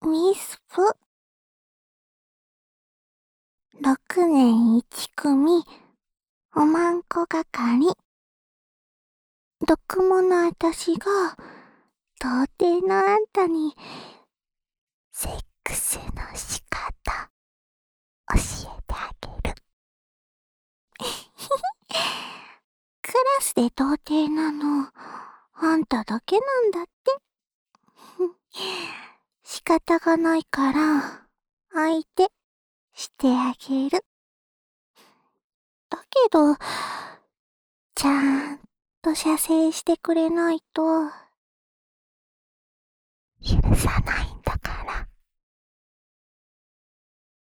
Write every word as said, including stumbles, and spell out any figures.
ウィスプ。ろくねんいち組、おまんこ係。毒物あたしが、童貞のあんたに、セックスの仕方、教えてあげる。クラスで童貞なの、あんただけなんだって。仕方がないから、相手してあげる。だけど、ちゃんと射精してくれないと、許さないんだ。